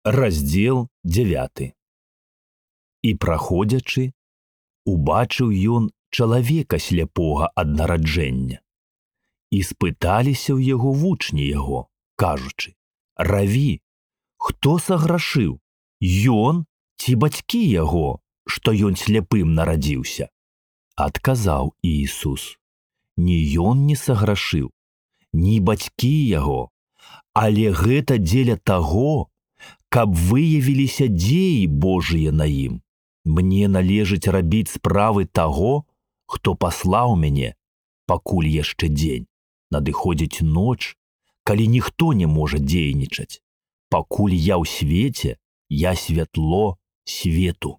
Раздзел 9. І праходзячы, убачыў ён чалавека сляпога ад нараджэння. І спыталіся ў яго вучні яго, кажучы: «Раві, хто саграшыў, ён ці бацькі яго, што ён сляпым нарадзіўся?» Адказаў Іісус: «Ні ён не саграшыў, ні бацькі яго, але гэта дзеля таго, каб выявіліся дзеі Божыя на ім. Мне належыць рабіць справы таго, хто паслаў мяне, пакуль яшчэ дзень. Надыходзіць ноч, калі ніхто не можа дзейнічаць. Пакуль я ў свеце, я святло свету».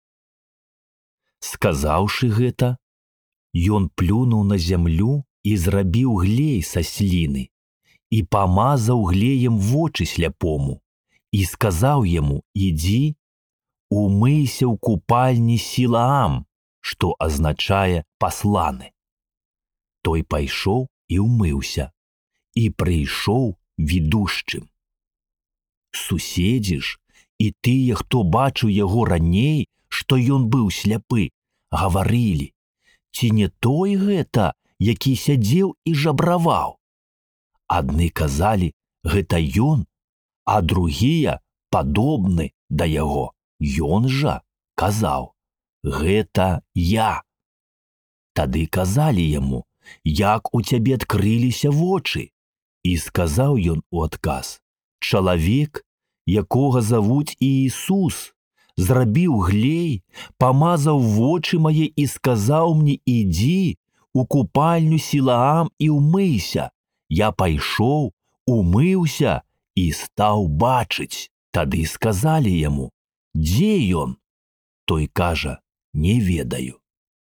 Сказаўшы гэта, ён плюнуў на зямлю і зрабіў глей са сліны і памазаў глеем вочы сляпому і сказаў яму: «Ідзі, умыйся ў купальні Сілаам», што азначае «пасланы». Той пайшоў і ўмыўся, і прыйшоў відушчым. Суседзі ж і тыя, хто бачыў яго раней, што ён быў сляпы, гаварылі: «Ці не той гэта, які сядзеў і жабраваў?» Адны казалі: «Гэта ён», а другія падобны да яго. Ён жа казаў: «Гэта я». Тады казалі яму: «Як у цябе адкрыліся вочы?» І сказаў ён у адказ: «Чалавек, якога завуць Іісус, зрабіў глей, памазаў вочы мае і сказаў мне: ідзі у купальню Сілаам і ўмыйся. Я пайшоў, умыўся і стаў бачыць». Тады сказалі яму: «Дзе ён?» Той кажа: «Не ведаю».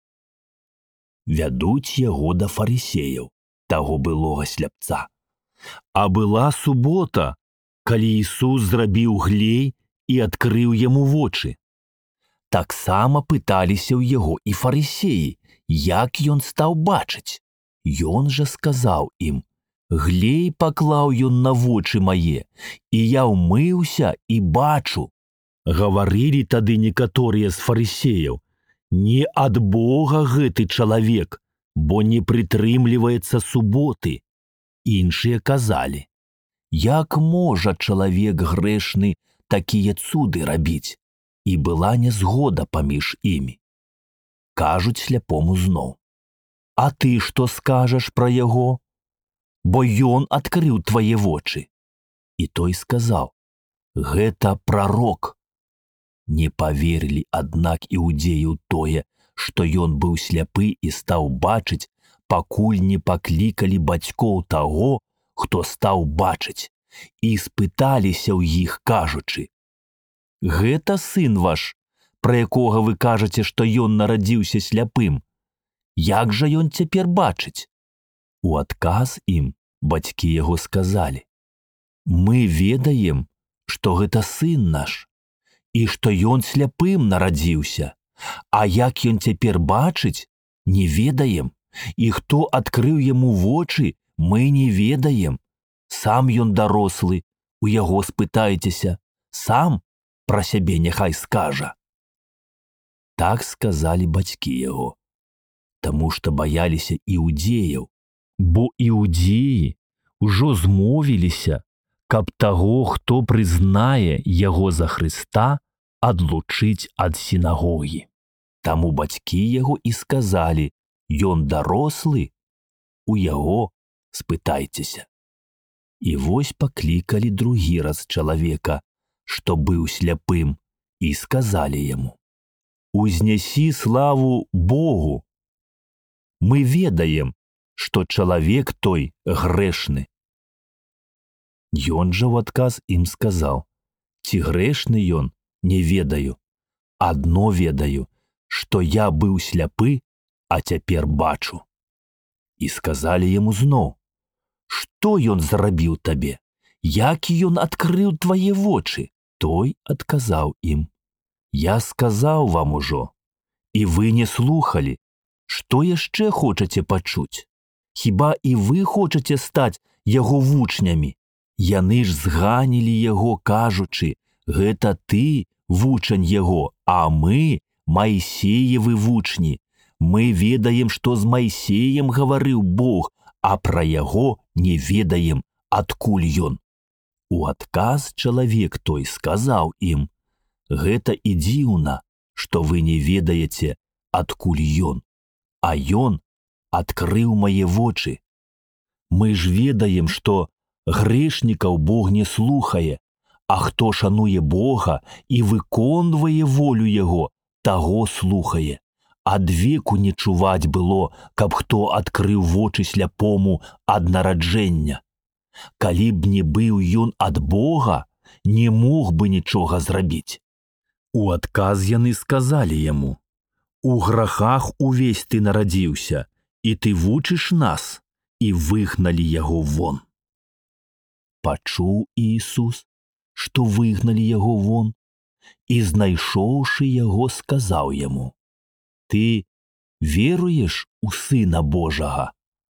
Вядуць яго да фарысеяў, таго былога сляпца. А была субота, калі Ісус зрабіў глей і адкрыў яму вочы. Таксама пыталіся ў яго і фарысеі, як ён стаў бачыць. Ён жа сказаў ім: «Глей паклаў ён на вочы мае, і я ўмыўся і бачу». Гаварылі тады некаторыя з фарысеяў: «Не ад Бога гэты чалавек, бо не прытрымліваецца суботы». Іншыя казалі: «Як можа чалавек грэшны такія цуды рабіць?» І была нязгода паміж імі. Кажуць сляпому зноў: «А ты што скажаш пра яго? Бо ён адкрыў твае вочы». І той сказаў: «Гэта прарок». Не паверылі, аднак, іудеі ў тое, што ён быў сляпы і стаў бачыць, пакуль не паклікалі бацькоў таго, хто стаў бачыць, і спыталіся ў іх, кажучы: «Гэта сын ваш, пра якога вы кажаце, што ён нарадзіўся сляпым? Як жа ён цяпер бачыць?» У адказ ім бацькі яго сказалі: «Мы ведаем, што гэта сын наш, і што ён сляпым нарадзіўся, а як ён цяпер бачыць, не ведаем, і хто адкрыў яму вочы, мы не ведаем. Сам ён дарослы, у яго спытайцеся, сам пра сябе няхай скажа». Так сказалі бацькі яго, таму што баяліся іудзеяў, бо іудзеі ўжо змовіліся, каб таго, хто прызнае яго за Хрыста, адлучыць ад сінагогі. Таму бацькі яго і сказалі: «Ён дарослы, у яго спытайцеся». І вось паклікалі другі раз чалавека, што быў сляпым, і сказалі яму: «Узнясі славу Богу. Мы ведаем, што чалавек той грэшны». Ён жа ў адказ ім сказаў: «Ці грэшны ён, не ведаю. Адно ведаю, што я быў сляпы, а цяпер бачу». І сказалі яму зноў: «Што ён зрабіў табе? Як ён адкрыў твае вочы?» Той адказаў ім: «Я сказаў вам ужо, і вы не слухалі. Што яшчэ хочаце пачуць? Хіба і вы хочаце стаць яго вучнямі?» Яны ж зганілі яго, кажучы: гэта ты вучань яго, а мы Майсеевы вучні. Мы ведаем, што з Майсеем гаварыў Бог, а пра яго не ведаем, адкуль ён. У адказ чалавек той сказаў ім: гэта і дзіўна, што вы не ведаеце, адкуль ён, а ён адкрыў мае вочы. Мы ж ведаем, што грэшнікаў Бог не слухае, а хто шануе Бога і выконвае волю яго, таго слухае. Ад веку не чуваць было, каб хто адкрыў вочы сляпому ад нараджэння. Калі б не быў ён ад Бога, не мог бы нічога зрабіць. У адказ яны сказалі яму: у грахах увесь ты нарадзіўся, і ты вучыш нас, і выгналі яго вон. Пачуў Ісус, што выгналі яго вон, і, знайшоўшы яго, сказаў яму: ты веруеш у Сына Божага?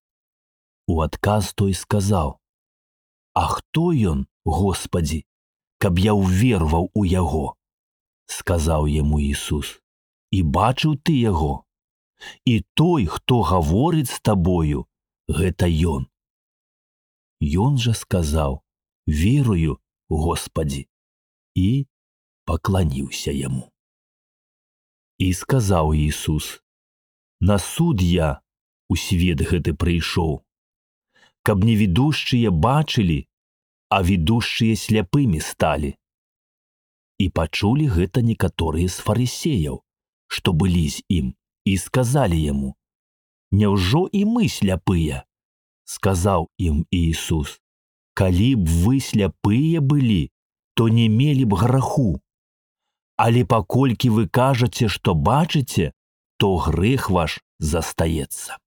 У адказ той сказаў: а хто ён, Господі, каб я ўверваў у яго? Сказаў яму Ісус: і бачыў ты яго, і той, хто гаворыць з табою, гэта ён. Ён жа сказаў: верую, Господі, і пакланіўся яму. І сказаў Ісус: на суд я у свет гэты прыйшоў, каб не відушчыя бачылі, а відушчыя сляпымі сталі. І пачулі гэта некаторыя з фарысеяў, што былі з ім, і сказалі яму: няўжо і мы сляпыя? Сказаў ім Ісус: калі б вы сляпыя былі, то не мелі б граху. Але паколькі вы кажаце, што бачыце, то грэх ваш застаецца.